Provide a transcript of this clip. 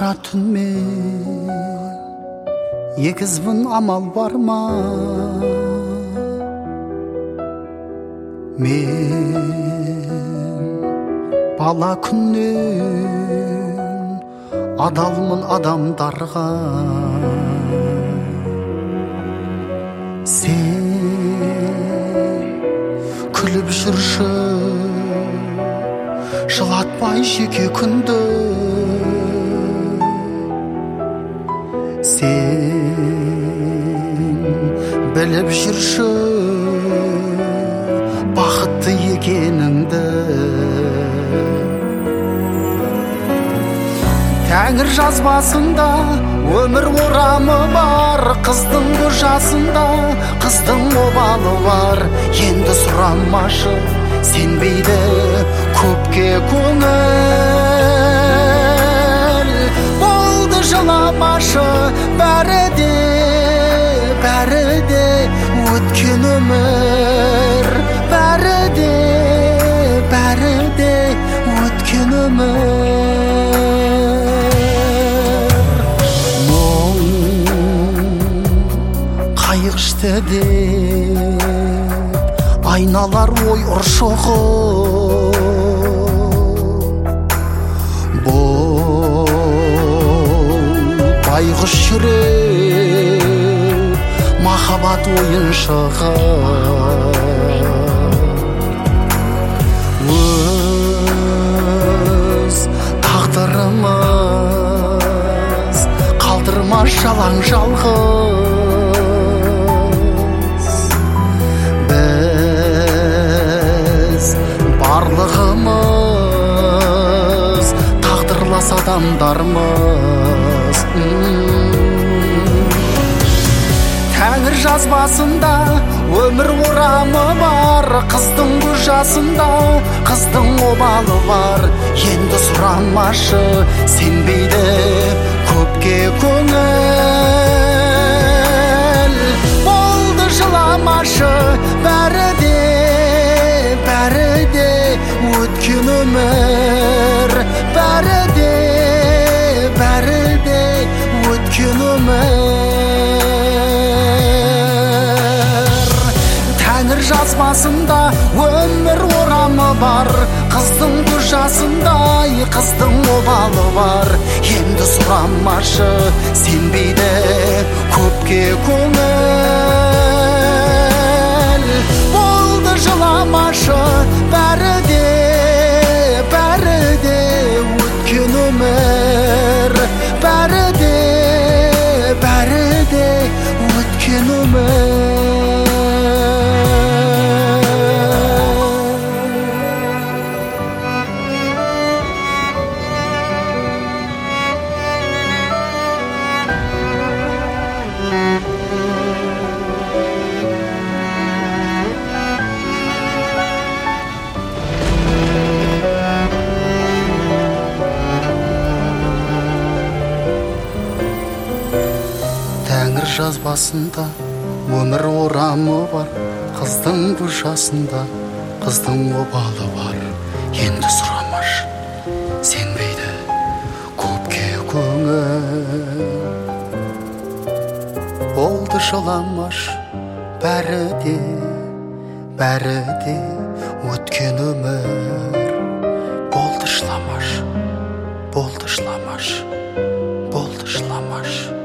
қара түнмен егізбін, амал бар ма? Мен бала күннен адалмын адамдарға. Сен күліп жүрші, жылатпай жеке күнді. Сен біліп жүрші бақытты екеніңді. Тәңір жазбасында өмір орамы бар, қыздың жасында қыздың обалы бар. Енді сұранмашы, сенбейді көпке көңіл. Болды жыламашы, бәрі де өткен өмір. Бәрі де өткен өмір. Мұң қайғышты деп айналар ой ұршығы. Бұл байғұс жүрек махаббат ойыншығы. Өз тағдырымыз қалдырма жалаң жалғыз. Біз барлығымыз тағдырлас адамдармыз. Тәңір жазбасында өмір орамы бар, қыздың жасында қыздың обалы бар. Енді сұранмашы, сенбейді көпке көңіл. Болды жыламашы, бәрі де өткен өмір. Бәрі де өткен өмір. Тәңір жазбасында өмір орамы бар, қыздың жасында қыздың обалы бар. Енді сұранмашы, сенбейді көпке көңіл. Болды жыламашы, бәрі де өткен өмір. Бәрі де өткен өмір. Тәңір жазбасында өмір орамы бар, қыздың жасында қыздың обалы бар. Енді сұрамаш, сенбейді көпке көңіл. Болды жыламаш, бәрі де өткен өмір. Болды жыламаш, болды жыламаш.